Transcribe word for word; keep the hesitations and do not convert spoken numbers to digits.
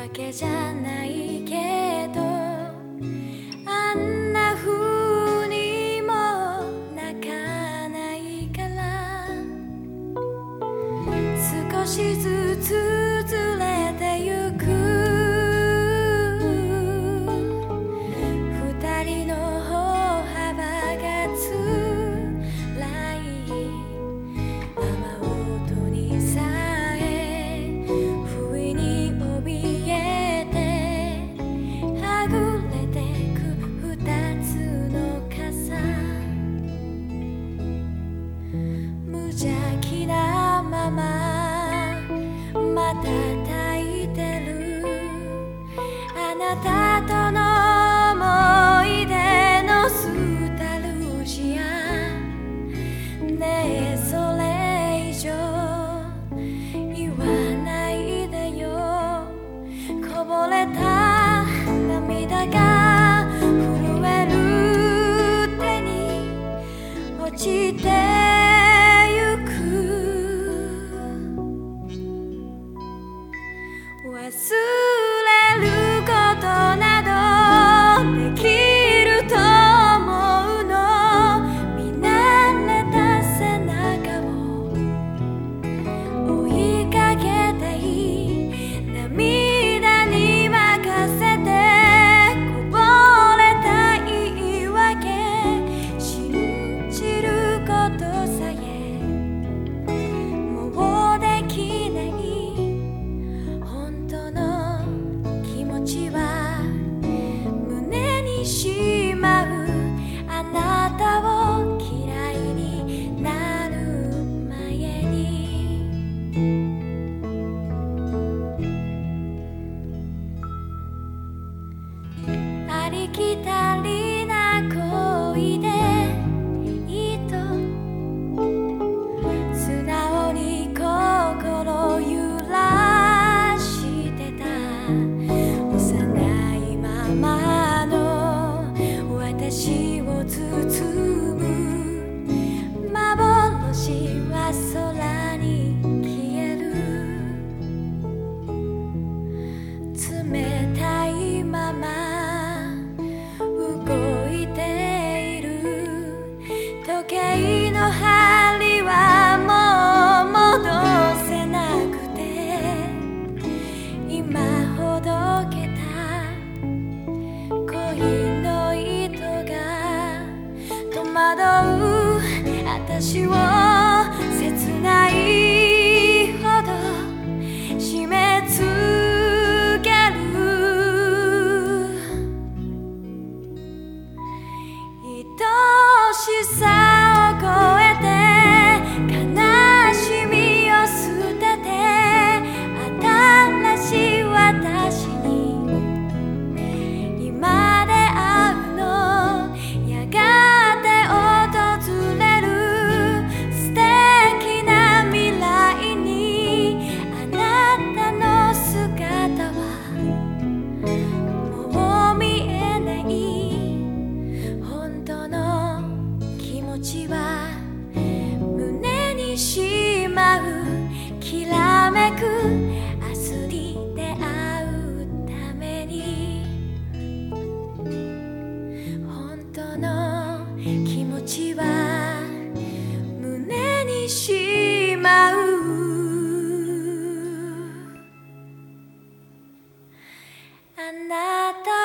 けじゃないけど、あんな風にも泣かないから、少しずつずれてゆく二人の歩幅がつらい。雨音にさえ不意に怯えてはぐれてく二つの傘、無邪気なまままた焚いてるあなたとの思い出のスタルジア。ねえそれ以上言わないでよ。こぼれた涙が震える手に落ちてゆく。忘れることなどできると思うの。見慣れた背中を追いかけたい。涙に任せてこぼれた言い訳、信じることさえもうできない。本当の気持ちは胸にしまう。あなたを嫌いになる前に。ありきたりな恋でいいと素直に心揺らしてた。幼いままの私を包む幻は空に消える。冷たいまま動いている時計の針はもう戻せなくて、今ほどけた恋の糸が戸惑う私を切ないほど締め付ける。愛しさを超えて悲しみを捨てて新しい私に今で会うの。やがて訪れる素敵な未来にあなたの姿はもう見えない。本当の気持ちは胸にしまう。きらめく明日に出会うために。本当の気持ちは胸にしまう。あなた